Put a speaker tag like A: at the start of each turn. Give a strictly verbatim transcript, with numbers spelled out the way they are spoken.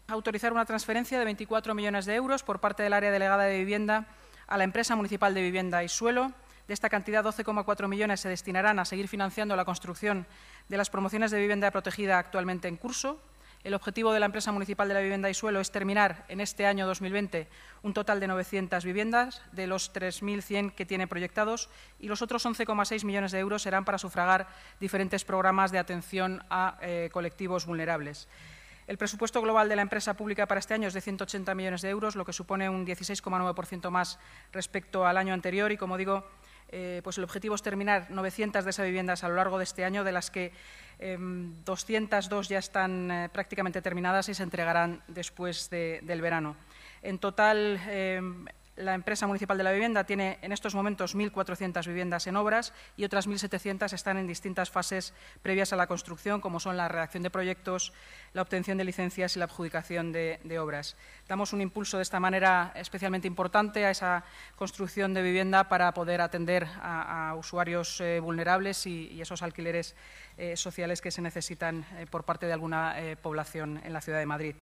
A: autorizar una transferencia de veinticuatro millones de euros por parte del área delegada de vivienda a la empresa municipal de vivienda y suelo. De esta cantidad, doce coma cuatro millones se destinarán a seguir financiando la construcción de las promociones de vivienda protegida actualmente en curso. El objetivo de la empresa municipal de la vivienda y suelo es terminar en este año dos mil veinte un total de novecientas viviendas de los tres mil cien que tiene proyectados, y los otros once coma seis millones de euros serán para sufragar diferentes programas de atención a eh, colectivos vulnerables. El presupuesto global de la empresa pública para este año es de ciento ochenta millones de euros, lo que supone un dieciséis coma nueve por ciento más respecto al año anterior. Y, como digo, eh, pues el objetivo es terminar novecientas de esas viviendas a lo largo de este año, de las que eh, doscientas dos ya están eh, prácticamente terminadas y se entregarán después de, del verano. En total, eh, la empresa municipal de la vivienda tiene en estos momentos mil cuatrocientas viviendas en obras y otras mil setecientas están en distintas fases previas a la construcción, como son la redacción de proyectos, la obtención de licencias y la adjudicación de, de obras. Damos un impulso de esta manera especialmente importante a esa construcción de vivienda para poder atender a, a usuarios eh, vulnerables y, y esos alquileres eh, sociales que se necesitan eh, por parte de alguna eh, población en la ciudad de Madrid.